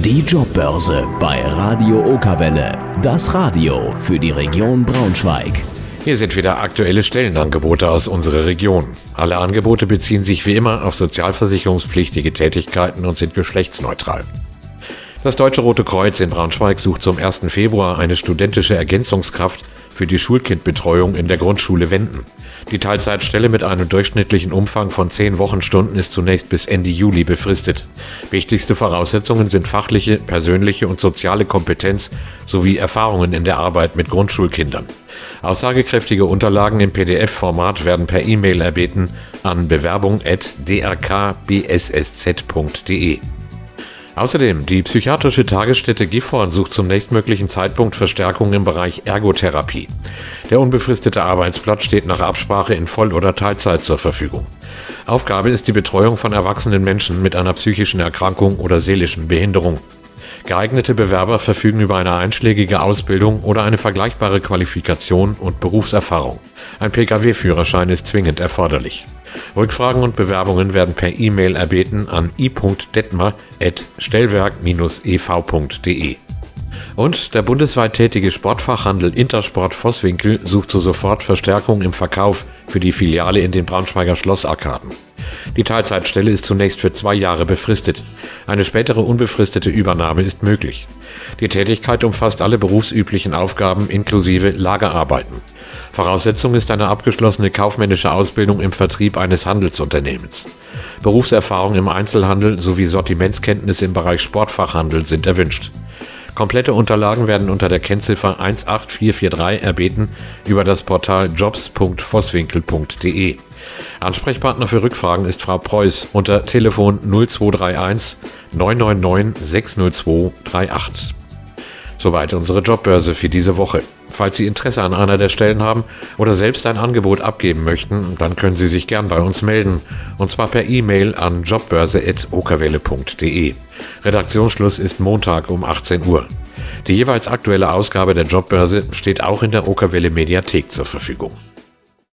Die Jobbörse bei Radio Okerwelle. Das Radio für die Region Braunschweig. Hier sind wieder aktuelle Stellenangebote aus unserer Region. Alle Angebote beziehen sich wie immer auf sozialversicherungspflichtige Tätigkeiten und sind geschlechtsneutral. Das Deutsche Rote Kreuz in Braunschweig sucht zum 1. Februar eine studentische Ergänzungskraft für die Schulkindbetreuung in der Grundschule Wenden. Die Teilzeitstelle mit einem durchschnittlichen Umfang von 10 Wochenstunden ist zunächst bis Ende Juli befristet. Wichtigste Voraussetzungen sind fachliche, persönliche und soziale Kompetenz sowie Erfahrungen in der Arbeit mit Grundschulkindern. Aussagekräftige Unterlagen im PDF-Format werden per E-Mail erbeten an bewerbung@drkbssz.de. Außerdem, die psychiatrische Tagesstätte Gifhorn sucht zum nächstmöglichen Zeitpunkt Verstärkung im Bereich Ergotherapie. Der unbefristete Arbeitsplatz steht nach Absprache in Voll- oder Teilzeit zur Verfügung. Aufgabe ist die Betreuung von erwachsenen Menschen mit einer psychischen Erkrankung oder seelischen Behinderung. Geeignete Bewerber verfügen über eine einschlägige Ausbildung oder eine vergleichbare Qualifikation und Berufserfahrung. Ein Pkw-Führerschein ist zwingend erforderlich. Rückfragen und Bewerbungen werden per E-Mail erbeten an i.detmer@stellwerk-ev.de. Und der bundesweit tätige Sportfachhandel Intersport Vosswinkel sucht so sofort Verstärkung im Verkauf für die Filiale in den Braunschweiger Schlossarkaden. Die Teilzeitstelle ist zunächst für 2 Jahre befristet. Eine spätere unbefristete Übernahme ist möglich. Die Tätigkeit umfasst alle berufsüblichen Aufgaben inklusive Lagerarbeiten. Voraussetzung ist eine abgeschlossene kaufmännische Ausbildung im Vertrieb eines Handelsunternehmens. Berufserfahrung im Einzelhandel sowie Sortimentskenntnisse im Bereich Sportfachhandel sind erwünscht. Komplette Unterlagen werden unter der Kennziffer 18443 erbeten über das Portal jobs.vosswinkel.de. Ansprechpartner für Rückfragen ist Frau Preuß unter Telefon 0231 999 602 38. Soweit unsere Jobbörse für diese Woche. Falls Sie Interesse an einer der Stellen haben oder selbst ein Angebot abgeben möchten, dann können Sie sich gern bei uns melden, und zwar per E-Mail an jobbörse@okerwelle.de. Redaktionsschluss ist Montag um 18 Uhr. Die jeweils aktuelle Ausgabe der Jobbörse steht auch in der Okerwelle Mediathek zur Verfügung.